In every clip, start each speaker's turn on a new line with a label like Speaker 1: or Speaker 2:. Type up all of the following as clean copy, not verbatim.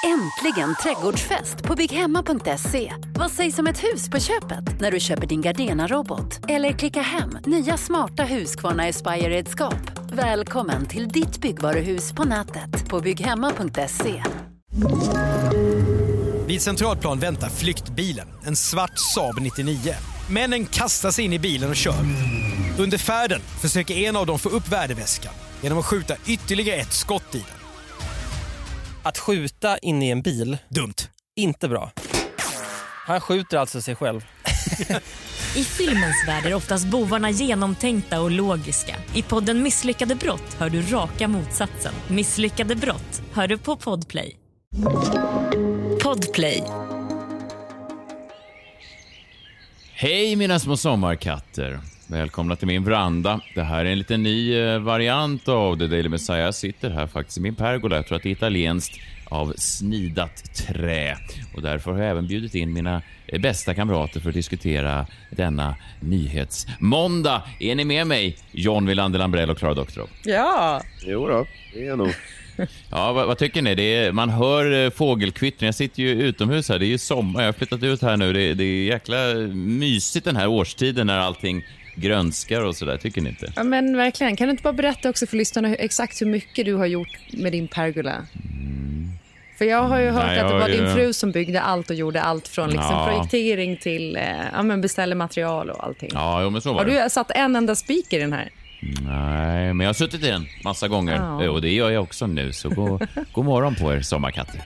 Speaker 1: Äntligen trädgårdsfest på bygghemma.se. Vad sägs om ett hus på köpet när du köper din Gardena-robot? Eller klicka hem nya smarta Husqvarna Aspire-redskap. Välkommen till ditt byggvaruhus på nätet på bygghemma.se.
Speaker 2: Vid Centralplan väntar flyktbilen, en svart Saab 99. Männen kastar sig in i bilen och kör. Under färden försöker en av dem få upp värdeväskan genom att skjuta ytterligare ett skott i den.
Speaker 3: Att skjuta in i en bil,
Speaker 2: dumt.
Speaker 3: Inte bra. Han skjuter alltså sig själv.
Speaker 4: I filmens värld är oftast bovarna genomtänkta och logiska. I podden Misslyckade brott hör du raka motsatsen. Misslyckade brott hör du på Podplay. Podplay.
Speaker 5: Hej mina små sommarkatter. Välkomna till min veranda. Det här är en liten ny variant av The Daily Messiah. Jag sitter här faktiskt i min pergola. Jag tror att det är italienskt av snidat trä. Och därför har jag även bjudit in mina bästa kamrater för att diskutera denna nyhetsmåndag. Är ni med mig? John Wilander Lambrell och Klara Doktorov.
Speaker 6: Ja.
Speaker 7: Jo då, det är nog.
Speaker 5: Ja, vad tycker ni? Man hör fågelkvittring. Jag sitter ju utomhus här. Det är ju sommar. Jag har flyttat ut här nu. Det är jäkla mysigt den här årstiden när allting grönskar och sådär. Tycker ni inte?
Speaker 6: Ja, men verkligen. Kan du inte bara berätta också för lyssnarna exakt hur mycket du har gjort med din pergola? För jag har ju hört att det var din fru som byggde allt och gjorde allt från liksom projektering till beställa material och allting.
Speaker 5: Ja, men så var
Speaker 6: det. Har du satt en enda spik i den här?
Speaker 5: Nej, men jag har suttit i den massa gånger. Och det gör jag också nu. Så god morgon på er sommarkatter.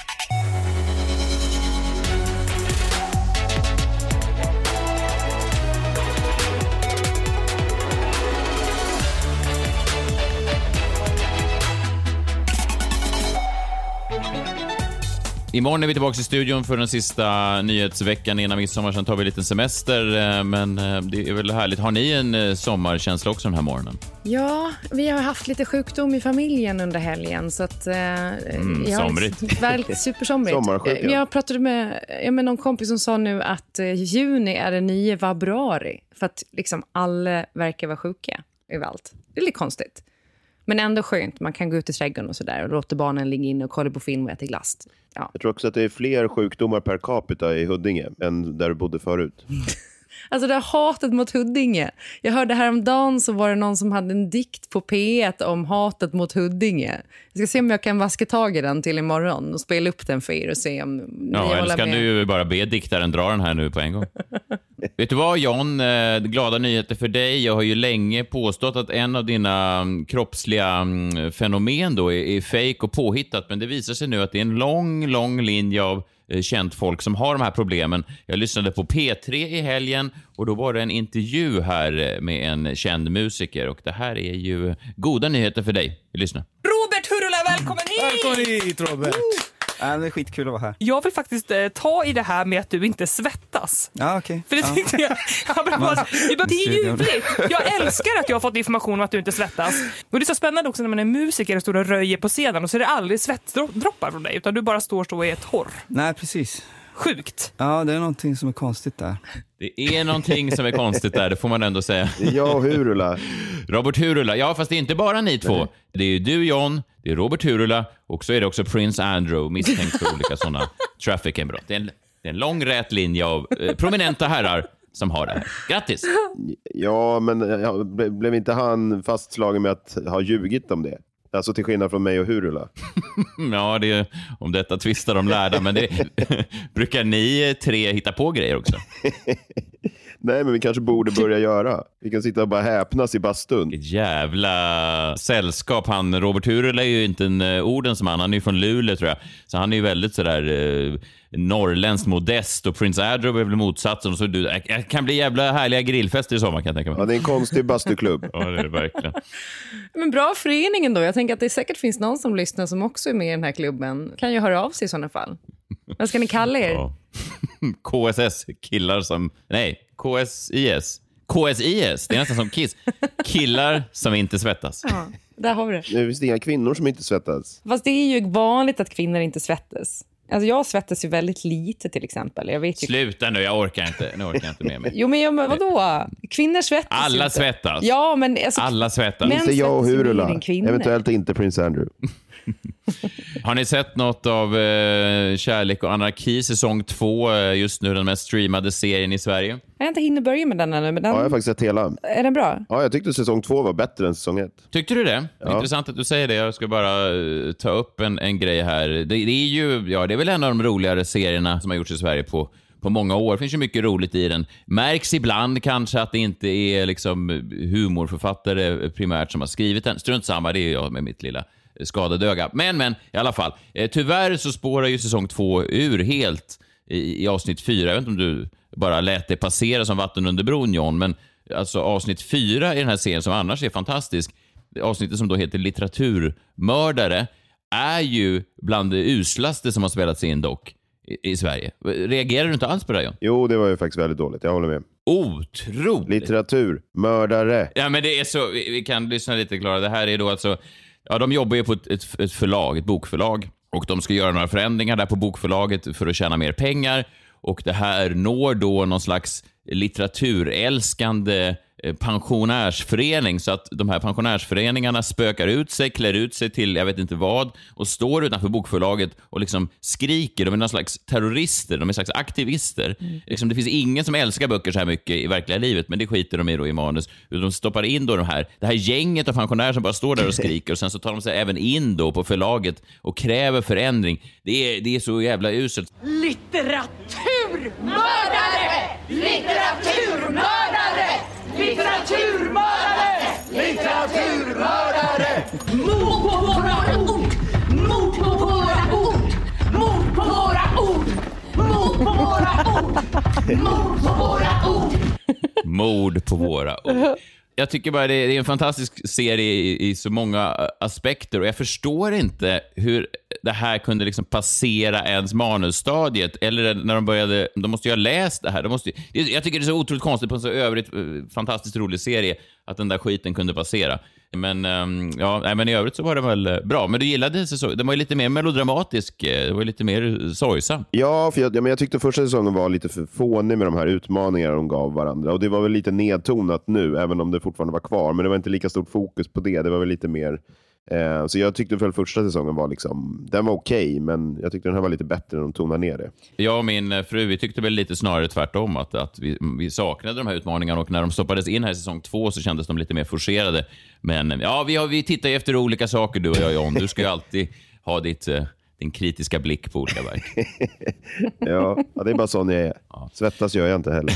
Speaker 5: Imorgon är vi tillbaka i studion för den sista nyhetsveckan innan midsommar. Sen tar vi lite semester, men det är väl härligt. Har ni en sommarkänsla också den här morgonen?
Speaker 6: Ja, vi har haft lite sjukdom i familjen under helgen. Så att,
Speaker 5: somrigt.
Speaker 6: Supersomrigt.
Speaker 7: Sommarsjuk,
Speaker 6: Jag pratade med någon kompis som sa nu att juni är det 9 februari. För att liksom alla verkar vara sjuka överallt. Det är lite konstigt. Men ändå skönt. Man kan gå ut i trädgården och sådär och låta barnen ligga in och kolla på film och äta glass. Ja.
Speaker 7: Jag tror också att det är fler sjukdomar per capita i Huddinge än där du bodde förut.
Speaker 6: Alltså det här hatet mot Huddinge. Jag hörde häromdagen så var det någon som hade en dikt på P1 om hatet mot Huddinge. Jag ska se om jag kan vaska tag i den till imorgon och spela upp den för er och se om ni håller med.
Speaker 5: Eller ska du bara be diktaren dra den här nu på en gång? Vet du vad, John? Glada nyheter för dig. Jag har ju länge påstått att en av dina kroppsliga fenomen då är fake och påhittat. Men det visar sig nu att det är en lång linje av känt folk som har de här problemen. Jag lyssnade på P3 i helgen och då var det en intervju här med en känd musiker. Och det här är ju goda nyheter för dig. Vi lyssnar.
Speaker 8: Robert Hurula, välkommen hit!
Speaker 2: Välkommen hit, Robert!
Speaker 9: Det är skitkul att vara här.
Speaker 8: Jag vill faktiskt ta i det här med att du inte svettas.
Speaker 9: Ja, okej.
Speaker 8: För det tyckte jag... det är ljuvligt. Jag älskar att jag har fått information om att du inte svettas. Och det är så spännande också när man är musiker och står och röjer på scenen och så är det aldrig svettdroppar från dig utan du bara står och är torr.
Speaker 9: Nej, precis.
Speaker 8: Sjukt.
Speaker 9: Ja, det är någonting som är konstigt där.
Speaker 5: Det är någonting som är konstigt där, det får man ändå säga.
Speaker 7: Ja, Hurula.
Speaker 5: Robert Hurula. Ja, fast det är inte bara ni två. Nej. Det är du, John, det är Robert Hurula och så är det också Prince Andrew misstänkt för olika sådana trafficking-brott. Det är en lång rät linje av prominenta herrar som har det här. Grattis!
Speaker 7: Ja, men blev inte han fastslagen med att ha ljugit om det? Alltså till skillnad från mig och Hurula.
Speaker 5: Ja, om detta tvistar de lärda. Men brukar ni tre hitta på grejer också?
Speaker 7: Nej, men vi kanske borde börja göra. Vi kan sitta och bara häpnas i bastun.
Speaker 5: Ett jävla sällskap. Robert Hurula är ju inte en orden som han är ju från Luleå tror jag. Så han är ju väldigt sådär norrländskt modest. Och Prince Andrew är väl motsatsen. Och så jag kan bli jävla härliga grillfester i sommar kan jag tänka mig.
Speaker 7: Ja, det är en konstig bastuklubb.
Speaker 5: Ja, det är det verkligen.
Speaker 6: Men bra föreningen då. Jag tänker att det säkert finns någon som lyssnar som också är med i den här klubben. Kan ju höra av sig i sådana fall. Vad ska ni kalla er? Ja.
Speaker 5: KSS, killar som... Nej, KSIS. KSIS, det är nästan som Kiss. Killar som inte svettas.
Speaker 6: Ja, där har vi det.
Speaker 7: Det finns inga kvinnor som inte svettas.
Speaker 6: Fast det är ju vanligt att kvinnor inte svettas. Alltså jag svettas ju väldigt lite till exempel. Jag vet ju...
Speaker 5: Sluta nu, jag orkar inte med mig.
Speaker 6: Jo men vadå? Kvinnor svettas.
Speaker 5: Alla
Speaker 6: inte.
Speaker 5: Svettas.
Speaker 6: Ja men alltså,
Speaker 5: alla svettas.
Speaker 7: Inte jag och Hurula. Eventuellt inte Prince Andrew.
Speaker 5: Har ni sett något av Kärlek och anarki säsong 2, just nu den mest streamade serien i Sverige?
Speaker 6: Jag har inte hinnat börja med den ännu. Men den...
Speaker 7: Ja, jag har faktiskt sett hela.
Speaker 6: Är den bra?
Speaker 7: Ja, jag tyckte säsong 2 var bättre än säsong 1.
Speaker 5: Tyckte du det?
Speaker 7: Ja.
Speaker 5: Intressant att du säger det. Jag ska bara ta upp en grej här. Det är ju, ja, det är väl en av de roligare serierna som har gjorts i Sverige på många år. Det finns ju mycket roligt i den. Märks ibland kanske att det inte är liksom humorförfattare primärt som har skrivit den. Strunt samma, det är jag med mitt lilla skadade öga. Men i alla fall. Tyvärr så spårar ju säsong 2 ur helt i avsnitt 4. Jag vet inte om du bara lät det passera som vatten under bron, John, men alltså avsnitt 4 i den här serien som annars är fantastisk, avsnittet som då heter Litteraturmördare, är ju bland det uslaste som har spelats in dock i Sverige. Reagerar du inte alls på det, John?
Speaker 7: Jo, det var ju faktiskt väldigt dåligt. Jag håller med.
Speaker 5: Otroligt.
Speaker 7: Litteraturmördare.
Speaker 5: Ja, men det är så, vi kan lyssna lite, Klara. Det här är då alltså, ja, de jobbar ju på ett förlag, ett bokförlag, och de ska göra några förändringar där på bokförlaget för att tjäna mer pengar, och det här når då någon slags litteraturälskande pensionärsförening, så att de här pensionärsföreningarna spökar ut sig, klär ut sig till jag vet inte vad och står utanför bokförlaget och liksom skriker. De är någon slags terrorister, de är slags aktivister. Liksom, det finns ingen som älskar böcker så här mycket i verkliga livet, men det skiter de i då i manus. De stoppar in då det här gänget av pensionärer som bara står där och skriker, och sen så tar de sig även in då på förlaget och kräver förändring. Det är så jävla uselt.
Speaker 10: Litteraturmördare! Litteraturmördare! Litteraturmördare! Litteraturmördare! Mord på våra ord! Mord på våra ord! Mord på våra ord! Mord på våra ord! Mord på våra ord!
Speaker 5: Mord på våra ord. Jag tycker bara det är en fantastisk serie i så många aspekter, och jag förstår inte hur det här kunde liksom passera ens manusstadiet, eller när de började, de måste ju ha läst det här. Jag tycker det är så otroligt konstigt på en så övrigt fantastiskt rolig serie att den där skiten kunde passera. Men men i övrigt så var det väl bra. Men du gillade säsongen, den var ju lite mer melodramatisk, det var ju lite mer sorgsam.
Speaker 7: Ja, för jag tyckte första säsongen var lite för fånig med de här utmaningarna de gav varandra. Och det var väl lite nedtonat nu, även om det fortfarande var kvar. Men det var inte lika stort fokus på det. Det var väl lite mer... så jag tyckte väl första säsongen var liksom... Den var okej, men jag tyckte den här var lite bättre när de tonade ner det. Jag och min fru, vi tyckte väl lite snarare tvärtom. Att vi saknade de här utmaningarna. Och när de stoppades in här i säsong 2 så kändes de lite mer forcerade. Men ja, vi tittar ju efter olika saker, du och jag, John. Du ska ju alltid ha din kritiska blick på olika verk. ja, det är bara sån jag är. Ja. Svettas gör jag inte heller.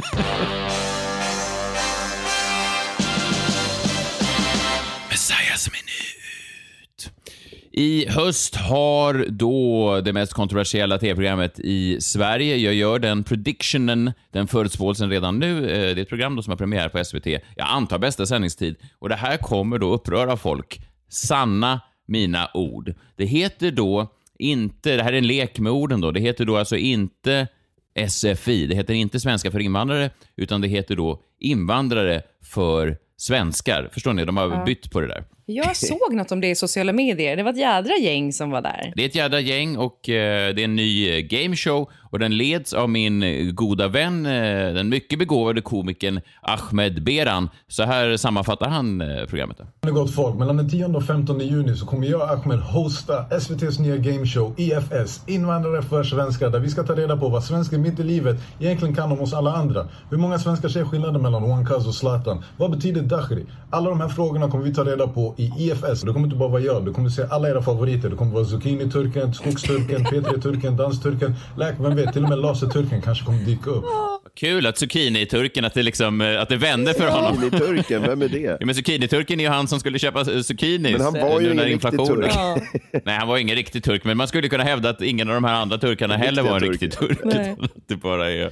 Speaker 7: Messiahs minut. I höst har då det mest kontroversiella tv-programmet i Sverige, jag gör den predictionen, den förutspåelsen redan nu, det är ett program då som har premiär på SVT, jag antar bästa sändningstid, och det här kommer då uppröra folk. Sanna mina ord. Det heter då inte, det här är en lek med orden då, det heter då alltså inte SFI, det heter inte svenska för invandrare, utan det heter då invandrare för svenskar. Förstår ni? De har bytt på det där. Jag såg något om det i sociala medier. Det var ett jädra gäng som var där. Det är ett jädra gäng, och det är en ny gameshow, och den leds av min goda vän, den mycket begåvade komikern Ahmed Beran. Så här sammanfattar han programmet. Det är gott folk. Mellan den 10 och 15 juni så kommer jag, Ahmed, hosta SVTs nya gameshow IFS, Invandrare för svenskar, där vi ska ta reda på vad svenskar mitt i livet egentligen kan om oss alla andra. Hur många svenskar ser skillnaden mellan Wankaz och Zlatan? Vad betyder Dakhri? Alla de här frågorna kommer vi ta reda på i IFS. Det kommer inte bara vara jag, du kommer se alla era favoriter. Det kommer vara Zucchini-turken, Skogsturken, P3-turken, Dansturken, vem vet, till och med Laserturken kanske kommer dyka upp. Kul att Zucchini-turken, att det liksom, att det vände för honom. Zucchini-turken, vem är det? Ja, men Zucchini-turken är ju han som skulle köpa zucchini. Men han var ju ingen riktig turk. Nej, han var ingen riktig turk, men man skulle kunna hävda att ingen av de här andra turkarna heller var en riktig turk. Det bara är...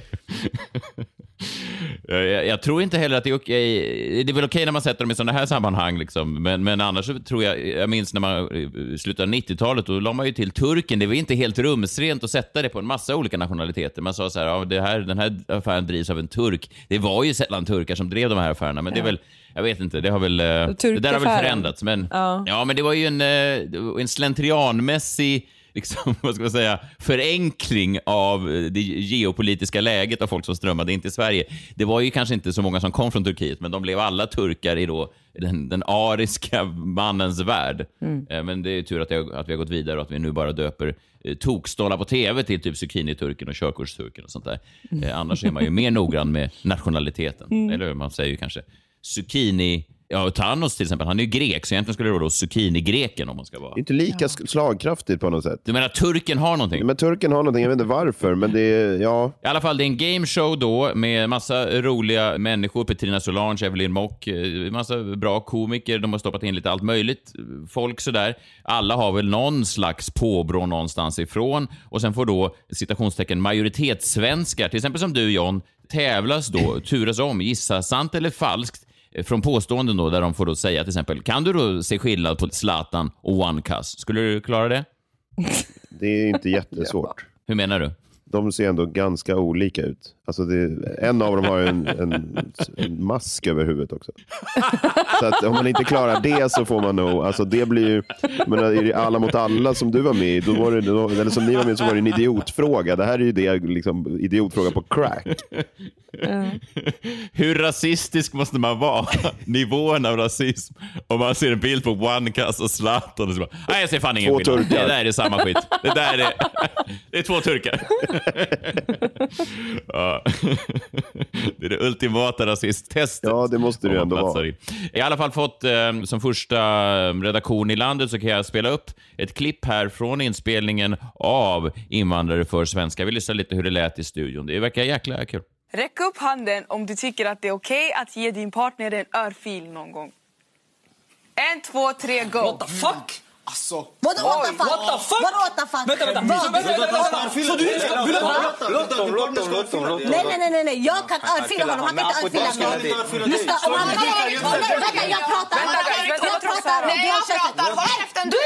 Speaker 7: Jag tror inte heller att det är okej. Det är väl okej när man sätter dem i sådana här sammanhang liksom. Men annars så tror jag minns när man slutade 90-talet, då la man ju till turken. Det var inte helt rumsrent att sätta det på en massa olika nationaliteter. Man sa så här, ja, den här affären drivs av en turk. Det var ju sällan turkar som drev de här affärerna, men det är väl, jag vet inte, det har väl det där har väl förändrats, men ja, men det var ju en slentrianmässig
Speaker 5: liksom, vad ska man säga, förenkling av det geopolitiska läget av folk som strömmade in till Sverige. Det var ju kanske inte så många som kom från Turkiet, men de blev alla turkar i då den ariska mannens värld. Men det är tur att vi har gått vidare och att vi nu bara döper tokstollar på tv till typ zucchini-turken och körkursturken och sånt där. Annars är man ju mer noggrann med nationaliteten. Eller man säger ju kanske zucchini. Ja, Thanos till exempel, han är ju grek, så egentligen skulle det vara då zucchini-greken om man ska vara.
Speaker 11: Inte lika slagkraftigt på något sätt.
Speaker 5: Du menar turken har någonting?
Speaker 11: Men turken har någonting, jag vet inte varför, men det är, ja.
Speaker 5: I alla fall, det är en gameshow då med massa roliga människor. Petrina Solange, Evelyn Mock, massa bra komiker. De har stoppat in lite allt möjligt folk sådär. Alla har väl någon slags påbrå någonstans ifrån. Och sen får då, citationstecken, majoritetssvenskar, till exempel som du John, tävlas då, turas om, gissa sant eller falskt. Från påståenden då, där de får då säga till exempel, kan du då se skillnad på Zlatan och One Cuss? Skulle du klara det?
Speaker 11: Det är inte jättesvårt.
Speaker 5: Hur menar du?
Speaker 11: De ser ändå ganska olika ut. Alltså en av dem har en mask över huvudet också. Så att om man inte klarar det så får man nog, alltså det blir ju, men i Alla mot alla som du var med i, då var det, eller som ni var med, så var det en idiotfråga. Det här är ju det liksom, idiotfråga på crack.
Speaker 5: Hur rasistisk måste man vara? Nivån av rasism. Om man ser en bild på One Cuss och Zlatan och så bara, nej, jag ser fan ingen skillnad. Det där är samma skit. Det är två turkar. Ja. Det är det ultimata rasisttestet.
Speaker 11: Ja, det måste det ändå vara.
Speaker 5: I alla fall fått som första redaktion i landet så kan jag spela upp ett klipp här från inspelningen av Invandrare för svenska. Vi lyssnar lite hur det lät i studion. Det verkar jäkla kul.
Speaker 12: Räck upp handen om du tycker att det är okej att ge din partner en örfil någon gång. 1, 2, 3, go.
Speaker 10: What the fuck? Alltså.
Speaker 12: Vadå what the fuck?
Speaker 10: What the fuck?
Speaker 12: Vadå what the fuck?
Speaker 10: Vänta. Så du vill
Speaker 12: Nej. Jag kan örfila honom. Han kan inte örfila mig. Lyssna. Vänta, jag pratar. Jag pratar. Håll käften. Du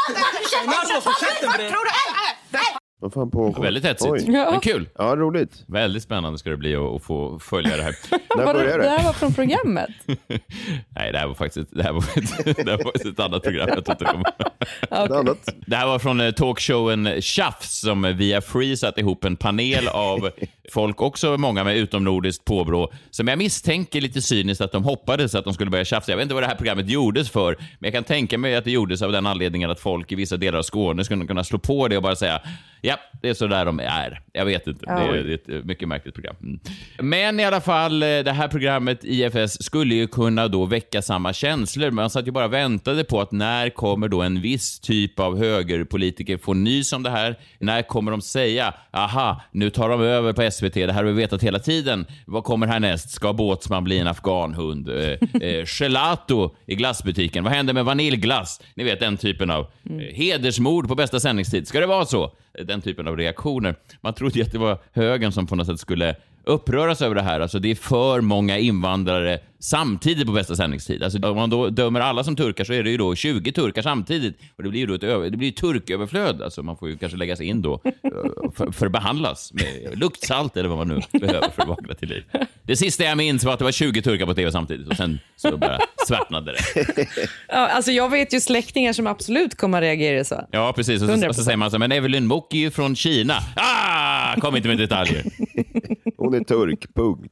Speaker 11: Vad fan på?
Speaker 5: Ja, väldigt hetsigt. Men kul.
Speaker 11: Ja, roligt.
Speaker 5: Väldigt spännande ska det bli att få följa det här.
Speaker 11: När börjar det?
Speaker 6: Det här var från programmet.
Speaker 5: Nej, det här var faktiskt ett annat program. Jag tror inte
Speaker 6: Okay.
Speaker 5: Det här var från talkshowen Tjafs som via Free satt ihop en panel av folk, också många med utomnordiskt påbrå, som jag misstänker lite cyniskt att de hoppades att de skulle börja tjafsa. Jag vet inte vad det här programmet gjordes för, men jag kan tänka mig att det gjordes av den anledningen att folk i vissa delar av Skåne skulle kunna slå på det och bara säga, ja, det är så där de är. Jag vet inte. Det är ett mycket märkligt program. Men i alla fall, det här programmet IFS skulle ju kunna då väcka samma känslor. Man satt ju bara väntade på att när kommer då en viss typ av högerpolitiker få nys om det här? När kommer de säga, aha, nu tar de över på SVT, det här har vi vetat hela tiden. Vad kommer härnäst? Ska Båtsman bli en afghanhund? Gelato i glassbutiken. Vad händer med vaniljglass? Ni vet, den typen av hedersmord på bästa sändningstid. Ska det vara så? Den typen av reaktioner. Man trodde att det var högern som på något sätt skulle uppröras över det här. Alltså det är för många invandrare samtidigt på bästa sändningstid. Alltså om man då dömer alla som turkar så är det ju då 20 turkar samtidigt. Och det blir ju då det blir turköverflöd. Alltså man får ju kanske läggas in då för behandlas med luktsalt eller vad man nu behöver för att vakna till liv. Det sista jag minns var att det var 20 turkar på tv samtidigt och sen så bara svartnade det.
Speaker 6: Ja, alltså jag vet ju släktingar som absolut kommer att reagera så.
Speaker 5: Ja, precis. Och så säger man så, men Evelyn Mock är ju från Kina. Kom inte med detaljer.
Speaker 11: Hon är turk, punkt.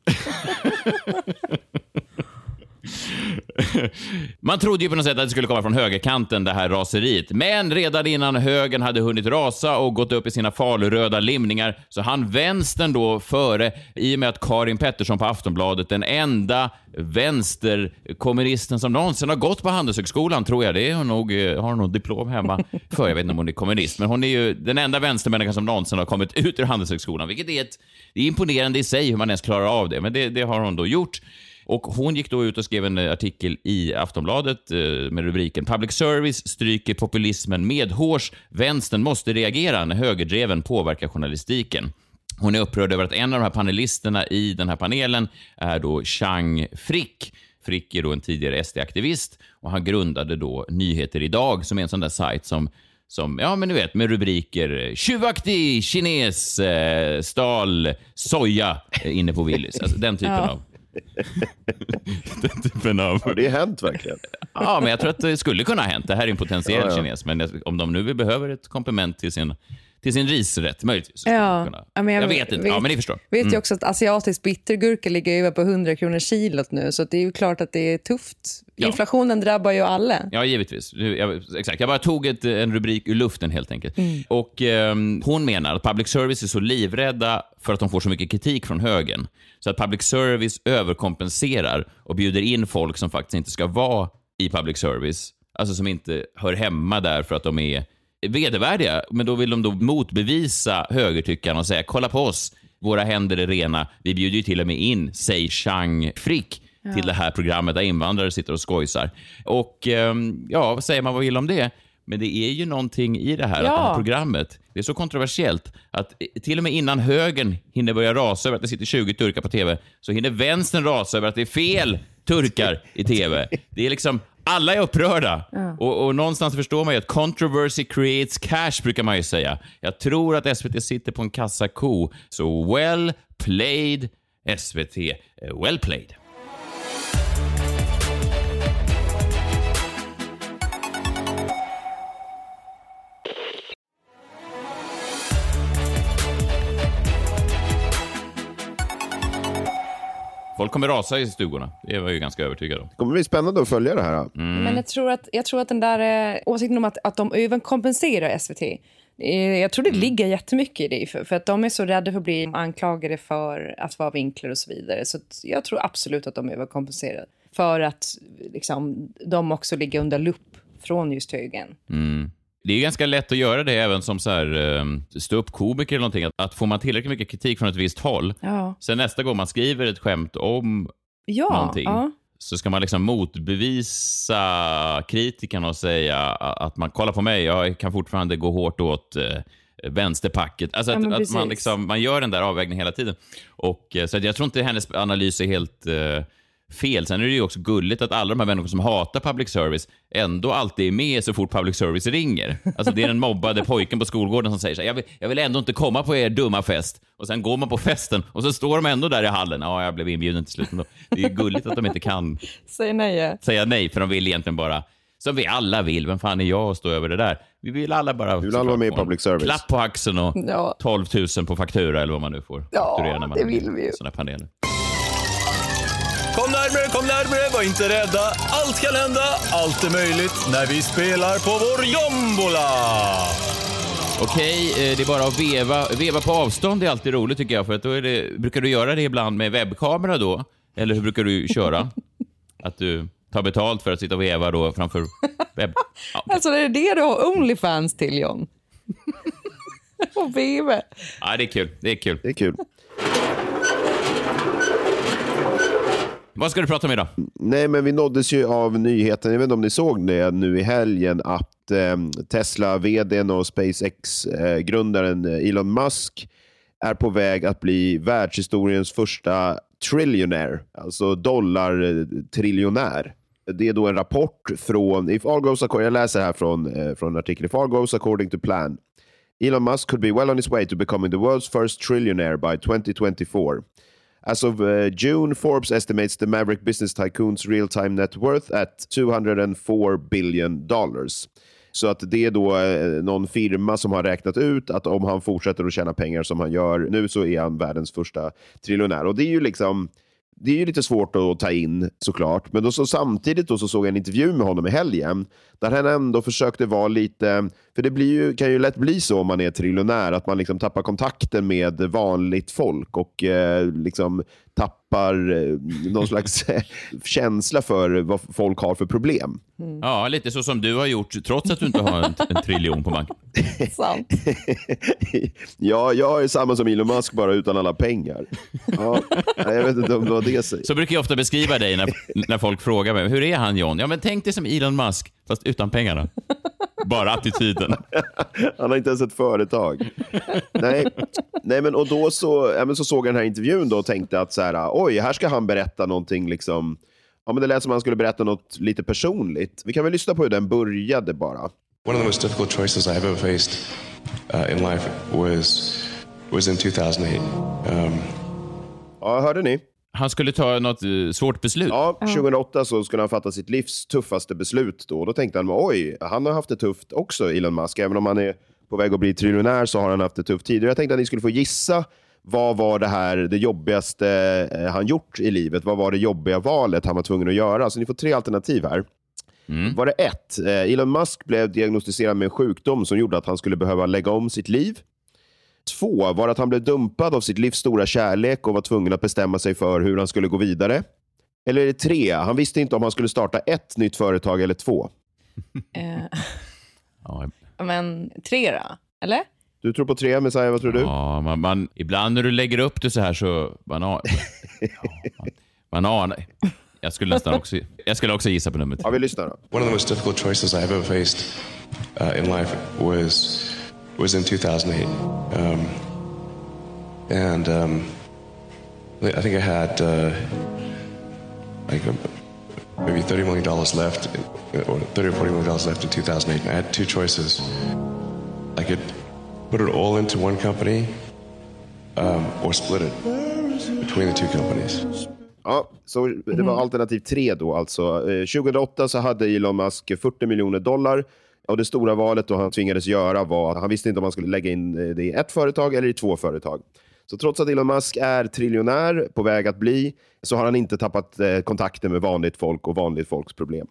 Speaker 5: Man trodde ju på något sätt att det skulle komma från högerkanten, det här raseriet. Men redan innan högern hade hunnit rasa och gått upp i sina faluröda limningar så han vänstern då före, i och med att Karin Pettersson på Aftonbladet, den enda vänsterkommunisten som någonsin har gått på Handelshögskolan, tror jag det är, hon har nog diplom hemma för, jag vet inte om hon är kommunist, men hon är ju den enda vänstermänniskan som någonsin har kommit ut ur Handelshögskolan, vilket är det är imponerande i sig hur man ens klarar av det, men det har hon då gjort. Och hon gick då ut och skrev en artikel i Aftonbladet med rubriken Public Service stryker populismen medhårs. Vänstern måste reagera när högerdreven påverkar journalistiken. Hon är upprörd över att en av de här panelisterna i den här panelen är då Chang Frick. Frick är då en tidigare SD-aktivist och han grundade då Nyheter idag som är en sån där sajt som ja men du vet, med rubriker tjuvaktig kines stal soja inne på Willys. Alltså den typen av...
Speaker 11: Har det hänt verkligen?
Speaker 5: Ja, men jag tror att det skulle kunna ha hänt. Det här är en potentiell kines. Men om de nu behöver ett komplement till sin risrätt, möjligtvis.
Speaker 6: Men
Speaker 5: jag vet inte. Ja, men ni förstår.
Speaker 6: Vet ju också att asiatisk bittergurka ligger över på 100 kronor kilot nu. Så det är ju klart att det är tufft. Inflationen drabbar ju alla.
Speaker 5: Ja, givetvis. Exakt. Jag bara tog en rubrik ur luften helt enkelt. Och hon menar att public service är så livrädda för att de får så mycket kritik från högern. Så att public service överkompenserar och bjuder in folk som faktiskt inte ska vara i public service. Alltså som inte hör hemma där för att de är vedervärdiga. Men då vill de motbevisa högertyckarna och säga, kolla på oss, våra händer är rena. Vi bjuder ju till och med in, säg Chang Frick, till det här programmet där invandrare sitter och skojsar. Och vad säger man, vad vill om det? Men det är ju någonting i det här, att det här programmet, det är så kontroversiellt att till och med innan högern hinner börja rasa över att det sitter 20 turkar på tv, så hinner vänstern rasa över att det är fel turkar i tv. Det är liksom, alla är upprörda. Och någonstans förstår man ju att controversy creates cash, brukar man ju säga. Jag tror att SVT sitter på en kassako. Så well played, SVT. Well played. Folk kommer rasa i stugorna. Det var ju ganska övertygad om.
Speaker 11: Det kommer bli spännande att följa det här.
Speaker 6: Men jag tror att den där åsikten om att de överkompenserar SVT, jag tror det ligger jättemycket i det. För att de är så rädda för att bli anklagade för att vara vinklar och så vidare. Så jag tror absolut att de överkompenserar. För att liksom, de också ligger under lupp från just högen.
Speaker 5: Det är ganska lätt att göra det även som så här ståuppkomiker eller någonting. Att får man tillräckligt mycket kritik från ett visst håll, sen nästa gång man skriver ett skämt om någonting, så ska man liksom motbevisa kritiken och säga att man kollar på mig, jag kan fortfarande gå hårt åt vänsterpacket. Alltså att man, liksom, man gör den där avvägningen hela tiden. Och, så att jag tror inte hennes analys är helt fel. Sen är det ju också gulligt att alla de här människor som hatar public service ändå alltid är med så fort public service ringer. Alltså det är den mobbade pojken på skolgården som säger så här, jag vill ändå inte komma på er dumma fest. Och sen går man på festen och så står de ändå där i hallen. Ja, jag blev inbjuden till slut. Det är ju gulligt att de inte kan säga nej, för de vill egentligen bara, som vi alla vill. Vem fan är jag att stå över det där? Vi vill alla bara
Speaker 11: vara med i public service.
Speaker 5: Klapp på axeln och 12 000 på faktura eller vad man nu får fakturera när man
Speaker 6: det vill vi ju.
Speaker 5: Såna paneler.
Speaker 2: Kom närmare, var inte rädda. Allt kan hända, allt är möjligt när vi spelar på vår jombola.
Speaker 5: Okej, det är bara att veva på avstånd är alltid roligt tycker jag. För att då brukar du göra det ibland med webbkamera då? Eller hur brukar du köra? Att du tar betalt för att sitta och veva då framför webb? Ja, okay.
Speaker 6: Alltså är det du har OnlyFans till, John? Och veva.
Speaker 5: Ja, det är kul. Vad ska du prata om idag?
Speaker 11: Nej, men vi nåddes ju av nyheten, jag vet inte om ni såg det nu i helgen, att Tesla-vdn och SpaceX-grundaren Elon Musk är på väg att bli världshistoriens första trillionaire, alltså dollartriljonär. Det är då en rapport från, jag läser här från en artikel, if all goes according to plan, Elon Musk could be well on his way to becoming the world's first trillionaire by 2024. As of June, Forbes estimates the Maverick business tycoon's real-time net worth at $204 billion. Så att det är då någon firma som har räknat ut att om han fortsätter att tjäna pengar som han gör nu så är han världens första triljonär. Och det är ju liksom, det är ju lite svårt att ta in såklart. Men då så samtidigt då så såg jag en intervju med honom i helgen där han ändå försökte vara lite, för det blir ju, kan ju lätt bli så om man är triljonär att man liksom tappar kontakten med vanligt folk och liksom tappar någon slags känsla för vad folk har för problem.
Speaker 5: Ja, lite så som du har gjort trots att du inte har en triljon på bank.
Speaker 6: Sant.
Speaker 11: Ja, jag är samma som Elon Musk bara utan alla pengar. Ja, jag vet inte om det var det säger.
Speaker 5: Så brukar jag ofta beskriva dig när folk frågar mig, hur är han John? Ja, men tänk dig som Elon Musk fast utan pengarna. Bara attityden.
Speaker 11: Han har inte ens ett företag. Nej, men och då så såg jag den här intervjun då och tänkte att så här, oj, här ska han berätta någonting liksom. Ja, men det lät som han skulle berätta något lite personligt. Vi kan väl lyssna på hur den började bara.
Speaker 13: One of the most difficult choices I've ever faced in life was in 2008.
Speaker 11: Ja, hörde ni?
Speaker 5: Han skulle ta något svårt beslut.
Speaker 11: Ja, 2008 så skulle han fatta sitt livs tuffaste beslut då. Då tänkte han, oj, han har haft det tufft också, Elon Musk. Även om han är på väg att bli triljonär så har han haft det tufft tidigare. Jag tänkte att ni skulle få gissa, vad var det jobbigaste han gjort i livet? Vad var det jobbiga valet han var tvungen att göra? Så ni får 3 alternativ här. Var det 1? Elon Musk blev diagnostiserad med en sjukdom som gjorde att han skulle behöva lägga om sitt liv. 2 var att han blev dumpad av sitt livs stora kärlek och var tvungen att bestämma sig för hur han skulle gå vidare. Eller är det 3? Han visste inte om han skulle starta 1 nytt företag eller 2.
Speaker 6: Men 3 då? Eller?
Speaker 11: Du tror på 3, Messiah, vad tror du?
Speaker 5: Ja, ibland när du lägger upp det så här så... Banan. Jag skulle också gissa på nummer 3.
Speaker 11: Ja, vi lyssnar då.
Speaker 13: One of the most difficult choices I have ever faced in life was in 2008. I think I had maybe $30 million left, or $30 or $40 million left in 2008. And I had 2 choices. I could put it all into one company or split it between the 2 companies.
Speaker 11: Ja, så det var alternativ 3 då alltså. 2008 så hade Elon Musk $40 miljoner. Och det stora valet då han tvingades göra var att han visste inte om han skulle lägga in det i 1 företag eller i 2 företag. Så trots att Elon Musk är triljonär på väg att bli, så har han inte tappat kontakten med vanligt folk och vanligt folks problem.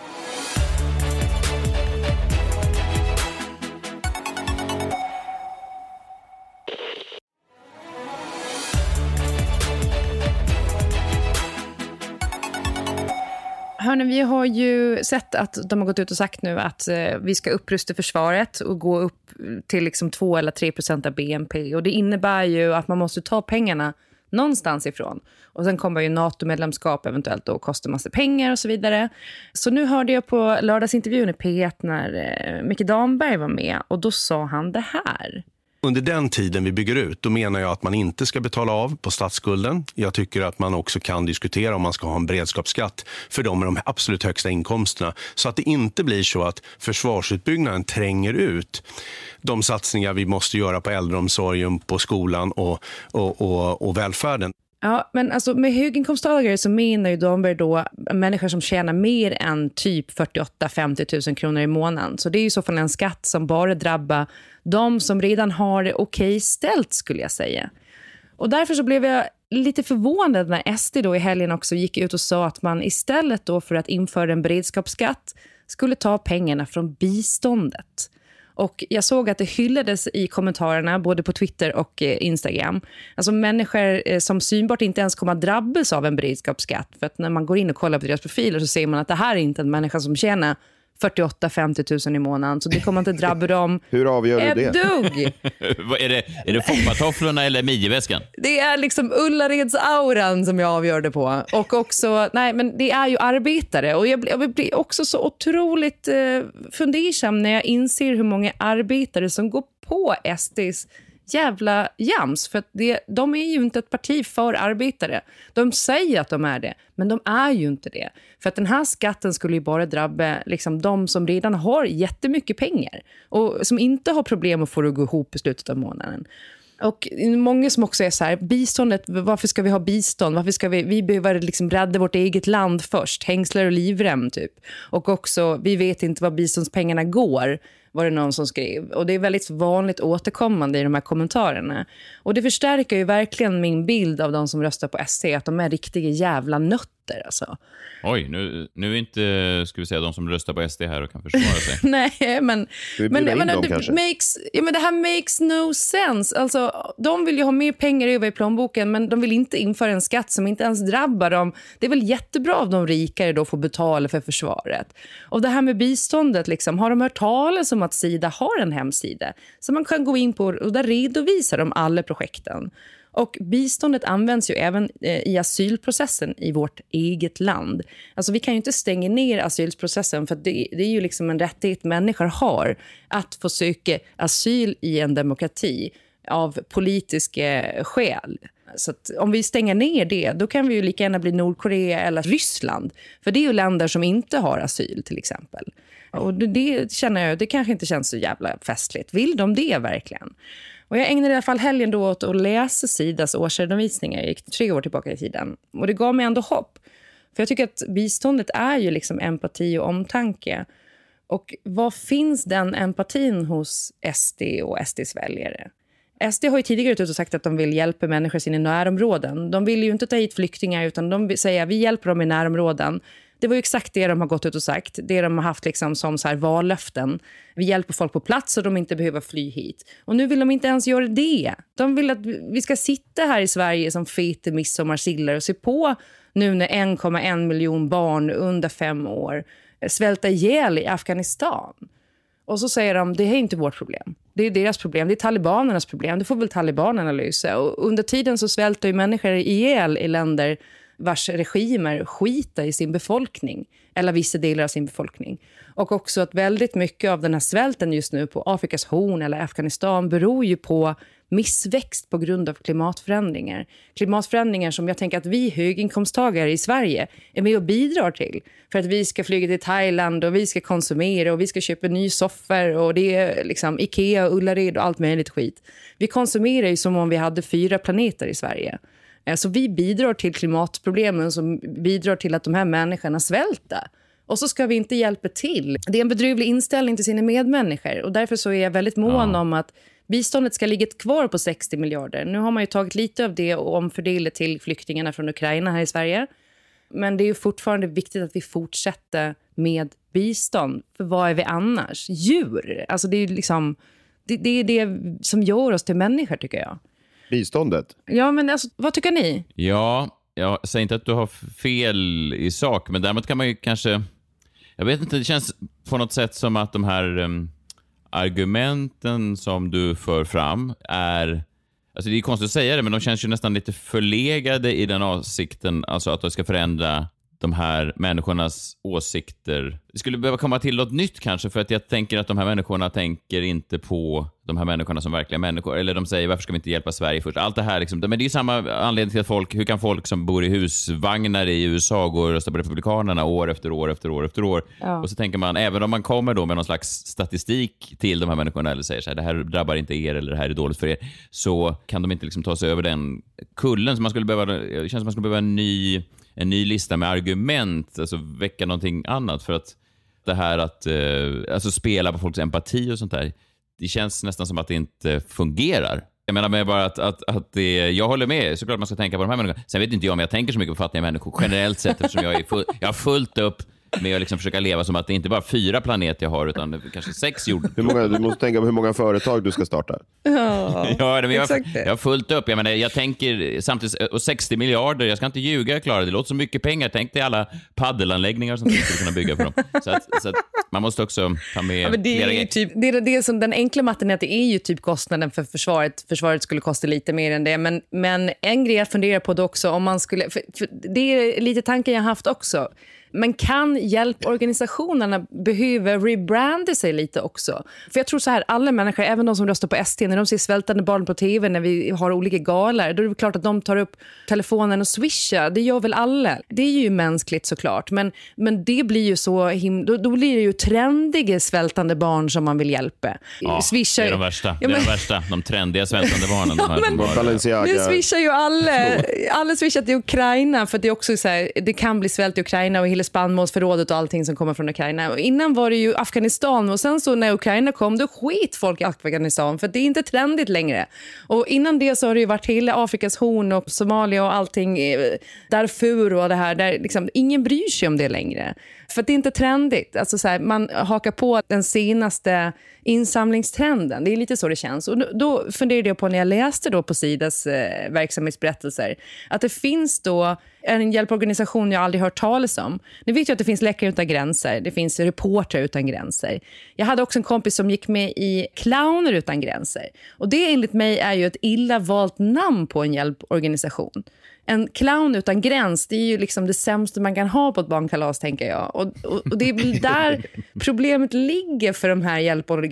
Speaker 6: Hörrni, vi har ju sett att de har gått ut och sagt nu att vi ska upprusta försvaret och gå upp till liksom 2 eller 3% av BNP. Och det innebär ju att man måste ta pengarna någonstans ifrån. Och sen kommer ju NATO-medlemskap eventuellt då kosta massa pengar och så vidare. Så nu hörde jag på lördagsintervjun i P1 när Micke Damberg var med, och då sa han det här.
Speaker 14: Under den tiden vi bygger ut, då menar jag att man inte ska betala av på statsskulden. Jag tycker att man också kan diskutera om man ska ha en beredskapsskatt för de med de absolut högsta inkomsterna. Så att det inte blir så att försvarsutbyggnaden tränger ut de satsningar vi måste göra på äldreomsorgen, på skolan och välfärden.
Speaker 6: Ja, men alltså med höginkomsttagare så menar ju Damberg då människor som tjänar mer än typ 48-50 000 kronor i månaden. Så det är ju så fall en skatt som bara drabbar de som redan har det okej ställt, skulle jag säga. Och därför så blev jag lite förvånad när SD då i helgen också gick ut och sa att man istället då för att införa en beredskapsskatt skulle ta pengarna från biståndet. Och jag såg att det hyllades i kommentarerna både på Twitter och Instagram. Alltså människor som synbart inte ens kommer att drabbas av en beredskapsskatt. För att när man går in och kollar på deras profiler så ser man att det här är inte en människa som tjänar 48-50 000 i månaden. Så det kommer inte drabba dem.
Speaker 11: Hur avgör du det?
Speaker 6: Ett dugg!
Speaker 5: Är det foppatofflorna eller midjeväskan?
Speaker 6: Det är liksom Ullareds-auran som jag avgör det på. Och också, nej men det är ju arbetare. Och jag blir också så otroligt fundersam när jag inser hur många arbetare som går på SDs jävla jams. För att de är ju inte ett parti för arbetare. De säger att de är det, men de är ju inte det. För att den här skatten skulle ju bara drabba liksom de som redan har jättemycket pengar. Och som inte har problem att få det att gå ihop i slutet av månaden. Och många som också är så här, biståndet, varför ska vi ha bistånd? Varför ska vi behöver liksom rädda vårt eget land först? Hängslar och livrem typ. Och också, vi vet inte vad biståndspengarna går, var det någon som skrev. Och det är väldigt vanligt återkommande i de här kommentarerna. Och det förstärker ju verkligen min bild av de som röstar på SD, att de är riktiga jävla nötter alltså.
Speaker 5: Oj, nu är inte, ska vi säga, de som röstar på SD här och kan försvara sig.
Speaker 6: Nej, men det här makes no sense. Alltså, de vill ju ha mer pengar över i plånboken, men de vill inte införa en skatt som inte ens drabbar dem. Det är väl jättebra om de rikare då får betala för försvaret. Och det här med biståndet, liksom, har de hört talas om att Sida har en hemsida som man kan gå in på, och där redovisar de alla projekten. Och biståndet används ju även i asylprocessen i vårt eget land. Alltså vi kan ju inte stänga ner asylprocessen, för det är ju liksom en rättighet människor har att få söka asyl i en demokrati av politiska skäl. Så att om vi stänger ner det, då kan vi ju lika gärna bli Nordkorea eller Ryssland. För det är ju länder som inte har asyl till exempel. Och det känner jag, det kanske inte känns så jävla festligt. Vill de det verkligen? Och jag ägnade i alla fall helgen då åt att läsa Sidas årsredovisningar. Jag gick 3 år tillbaka i tiden. Och det gav mig ändå hopp. För jag tycker att biståndet är ju liksom empati och omtanke. Och vad finns den empatin hos SD och SDs väljare? SD har ju tidigare ut och sagt att de vill hjälpa människor i sina närområden. De vill ju inte ta hit flyktingar utan de säger att vi hjälper dem i närområden. Det var ju exakt det de har gått ut och sagt. Det de har haft liksom som så här vallöften. Vi hjälper folk på plats så de inte behöver fly hit. Och nu vill de inte ens göra det. De vill att vi ska sitta här i Sverige som fete midsommarsillar och se på nu när 1,1 miljon barn under 5 år svälta ihjäl i Afghanistan. Och så säger de, det är inte vårt problem. Det är deras problem, det är talibanernas problem. Det får väl talibanerna lösa. Och under tiden så svälter ju människor ihjäl i länder vars regimer skiter i sin befolkning. Eller vissa delar av sin befolkning. Och också att väldigt mycket av den här svälten just nu på Afrikas horn eller Afghanistan beror ju på missväxt på grund av klimatförändringar. Klimatförändringar som jag tänker att vi höginkomsttagare i Sverige är med och bidrar till. För att vi ska flyga till Thailand och vi ska konsumera och vi ska köpa ny soffor och det är liksom Ikea, Ullared och allt möjligt skit. Vi konsumerar ju som om vi hade 4 planeter i Sverige. Så vi bidrar till klimatproblemen som bidrar till att de här människorna svälter. Och så ska vi inte hjälpa till. Det är en bedrövlig inställning till sina medmänniskor. Och därför så är jag väldigt mån om att biståndet ska ligga kvar på 60 miljarder. Nu har man ju tagit lite av det och omfördelat till flyktingarna från Ukraina här i Sverige. Men det är ju fortfarande viktigt att vi fortsätter med bistånd. För vad är vi annars? Djur. Alltså det är liksom, det är det som gör oss till människor tycker jag.
Speaker 11: Biståndet?
Speaker 6: Ja, men alltså, vad tycker ni?
Speaker 5: Ja, jag säger inte att du har fel i sak, men däremot kan man ju kanske... Jag vet inte, det känns på något sätt som att de här argumenten som du för fram är... Alltså det är konstigt att säga det, men de känns ju nästan lite förlegade i den avsikten, alltså att de ska förändra de här människornas åsikter. Det skulle behöva komma till något nytt kanske, för att jag tänker att de här människorna tänker inte på de här människorna som verkliga människor. Eller de säger, varför ska vi inte hjälpa Sverige först? Allt det här liksom. Men det är ju samma anledning till att hur kan folk som bor i husvagnar i USA gå och rösta på Republikanerna år efter år efter år efter år? Ja. Och så tänker man, även om man kommer då med någon slags statistik till de här människorna eller säger så här, det här drabbar inte er eller det här är dåligt för er, så kan de inte liksom ta sig över den kullen. Så man skulle behöva, det känns som man skulle behöva en ny lista med argument, alltså väcka någonting annat, för att det här att alltså spela på folks empati och sånt där, det känns nästan som att det inte fungerar. Jag menar med bara att jag håller med, såklart man ska tänka på de här människorna. Sen vet inte jag om jag tänker så mycket på fattiga människor generellt sett, eftersom jag har fullt upp med att liksom försöka leva som att det inte bara 4 planeter jag har, utan kanske 6 jord.
Speaker 11: Du måste tänka på hur många företag du ska starta.
Speaker 6: Ja,
Speaker 5: men jag har fullt upp. Jag tänker samtidigt, och 60 miljarder, jag ska inte ljuga, Klara, det låter så mycket pengar. Tänk dig alla paddelanläggningar som du skulle kunna bygga för dem. Så att man måste också ta med
Speaker 6: men det är ju typ, det som den enkla matten är att det är ju typ kostnaden för försvaret. Försvaret skulle kosta lite mer än det. Men en grej att fundera på det också, om man skulle... För det är lite tanken jag haft också. Men kan hjälporganisationerna behöva rebranda sig lite också? För jag tror så här, alla människor, även de som röstar på ST, när de ser svältande barn på tv, när vi har olika galor, då är det klart att de tar upp telefonen och swishar. Det gör väl alla. Det är ju mänskligt såklart. Men det blir ju så då blir det ju trendiga svältande barn som man vill hjälpa.
Speaker 5: Ja,
Speaker 6: swishar,
Speaker 5: det är de värsta. Det är de värsta. De trendiga svältande barnen.
Speaker 6: Nu swishar ju alla swishar till Ukraina, för det är också så här, det kan bli svält i Ukraina och hela spannmålsförrådet och allting som kommer från Ukraina. Och innan var det ju Afghanistan, och sen så när Ukraina kom, då skit folk i Afghanistan, för det är inte trendigt längre. Och innan det så har det ju varit hela Afrikas horn och Somalia och allting, Darfur och det här, där liksom ingen bryr sig om det längre. För det är inte trendigt. Alltså så här, man hakar på den senaste insamlingstrenden. Det är lite så det känns. Och då funderade jag på, när jag läste då på Sidas verksamhetsberättelser, att det finns då en hjälporganisation jag aldrig hört talas om. Nu vet jag att det finns Läkare utan gränser. Det finns Reportrar utan gränser. Jag hade också en kompis som gick med i Clowner utan gränser. Och det enligt mig är ju ett illa valt namn på en hjälporganisation. En clown utan gräns, det är ju liksom det sämsta man kan ha på ett barnkalas, tänker jag. Och det är väl där problemet ligger för de här hjälporganisationerna.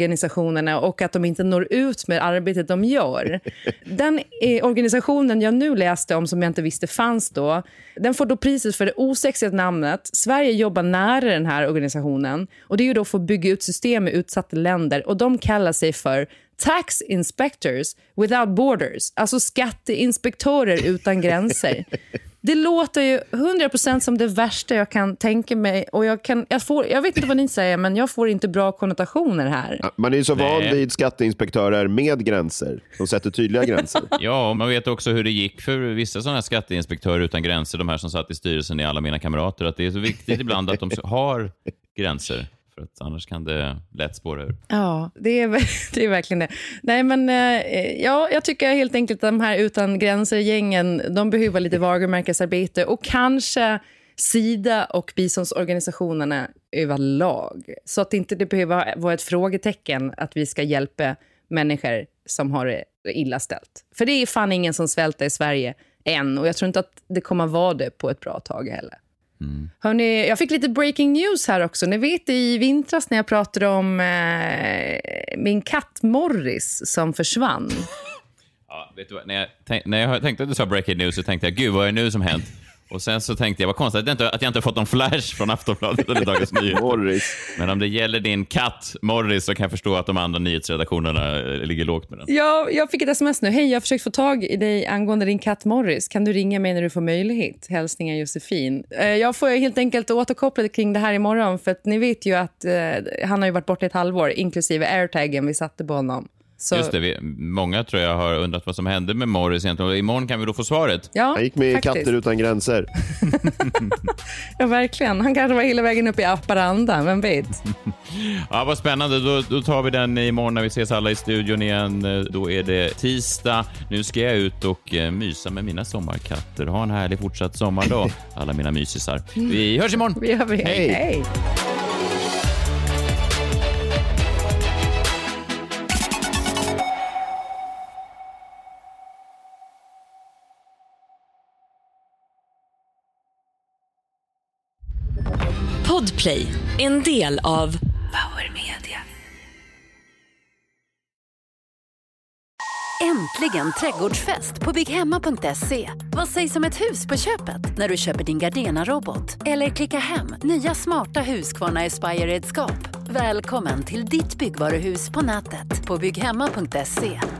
Speaker 6: organisationerna och att de inte når ut med arbetet de gör. Den organisationen jag nu läste om, som jag inte visste fanns då, den får då priset för det osexiga namnet. Sverige jobbar nära den här organisationen, och det är ju då för att bygga ut system i utsatta länder, och de kallar sig för Tax Inspectors Without Borders, alltså skatteinspektörer utan gränser. Det låter ju 100% som det värsta jag kan tänka mig, och jag vet inte vad ni säger, men jag får inte bra konnotationer här.
Speaker 11: Man är ju så van vid skatteinspektörer med gränser. De sätter tydliga gränser.
Speaker 5: Ja, man vet också hur det gick för vissa sådana här skatteinspektörer utan gränser, de här som satt i styrelsen i Alla mina kamrater, att det är så viktigt ibland att de har gränser. För att annars kan det lätt spåra ur.
Speaker 6: Ja, det är verkligen det. Nej, men jag tycker helt enkelt att de här utan gränser-gängen, de behöver lite varumärkesarbete, och kanske Sida och biståndsorganisationerna överlag. Så att inte det behöver vara ett frågetecken att vi ska hjälpa människor som har det illa ställt. För det är fan ingen som svälter i Sverige än, och jag tror inte att det kommer vara det på ett bra tag heller. Hörrni, jag fick lite breaking news här också. Ni vet i vintras när jag pratade om min katt Morris som försvann.
Speaker 5: Ja, vet du vad? När jag tänkte att du sa breaking news så tänkte jag, gud vad är det nu som hänt? Och sen så tänkte jag, vad konstigt att jag inte har fått någon flash från Aftonbladet eller Dagens Nyheter.
Speaker 11: Morris.
Speaker 5: Men om det gäller din katt Morris så kan jag förstå att de andra nyhetsredaktionerna ligger lågt med den.
Speaker 6: Ja, jag fick ett sms nu. Hej, jag har försökt få tag i dig angående din katt Morris. Kan du ringa mig när du får möjlighet? Hälsningar Josefin. Jag får helt enkelt återkoppla kring det här imorgon, för att ni vet ju att han har ju varit borta ett halvår, inklusive airtaggen vi satte på honom. Så...
Speaker 5: Just det, många tror jag har undrat vad som hände med Morris egentligen. Imorgon kan vi då få svaret.
Speaker 6: Ja,
Speaker 11: han gick med
Speaker 6: faktiskt.
Speaker 11: Katter utan gränser.
Speaker 6: Ja, verkligen. Han kanske var hela vägen upp i Haparanda, vem vet?
Speaker 5: Ja, vad spännande. Då tar vi den imorgon när vi ses alla i studion igen. Då är det tisdag. Nu ska jag ut och mysa med mina sommarkatter. Ha en härlig fortsatt sommar då, alla mina mysisar. Vi hörs imorgon.
Speaker 6: Vi gör det. Hej.
Speaker 4: Podplay, en del av Power Media.
Speaker 1: Äntligen trädgårdsfest på BigHemma.se. Vad sägs om ett hus på köpet när du köper din Gardena-robot? Eller klicka hem nya smarta Husqvarna Aspire-redskap. Välkommen till ditt byggvaruhus på nätet på BigHemma.se.